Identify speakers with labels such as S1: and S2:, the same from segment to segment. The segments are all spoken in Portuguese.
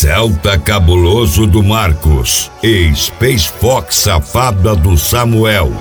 S1: Celta Cabuloso do Marcos e Space Fox Safada do Samuel.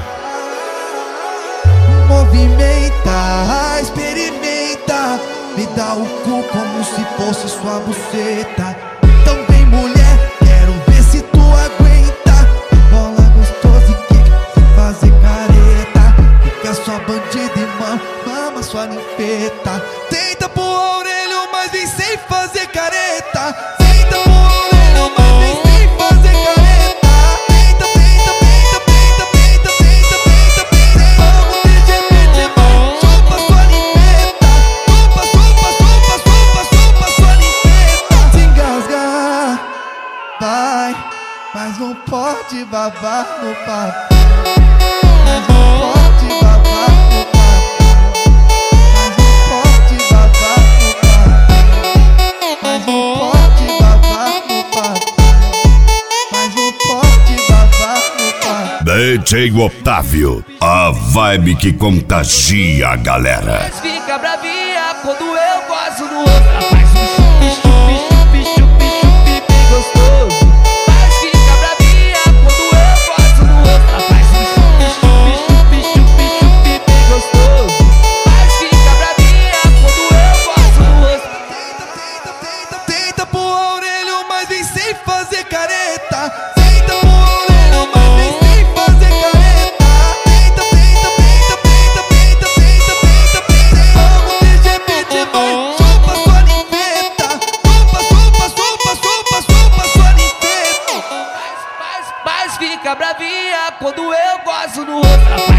S2: Movimenta, experimenta, me dá o cu como se fosse sua buceta. Então vem mulher, quero ver se tu aguenta. Bola gostosa e quica, sem fazer careta. Fica sua bandida e mama sua ninfeta. Tenta pôr a orelha, mas vem sem fazer careta. Tenta pôr a orelha, mas vem sem fazer careta. Tenta, tenta, tenta, tenta, tenta, tenta, tenta, tenta. Vamos de mão, chupa sua ninfeta. Chupa, chupa, chupa, chupa, chupa sua ninfeta. Se engasgar, vai, mas não pode babar no papo. Mas não pode babar no papo. Mas não pode babar no papo. Mas não pode babar no papo. Mas não pode babar no papo.
S1: DJ Otávio, a vibe que contagia a galera.
S3: Mas fica bravinha quando eu gosto no outro. Ela faz um chup, bem gostoso. Mas fica bravinha quando eu gosto no outro. Ela faz um chup, bem gostoso. Mas fica bravinha quando eu gosto no outro.
S2: Tenta, tenta, tenta, tenta pôr a orelha, mas vem sem fazer careta. Tenta pôr a orelha, mas vem sem fazer careta. Tenta, tenta, tenta, tenta, tenta, tenta, tenta, tenta. Vamos de mão, chupa sua ninfeta. Chupa, chupa, chupa, chupa, chupa sua ninfeta.
S3: Mas fica bravinha quando eu gosto no outro.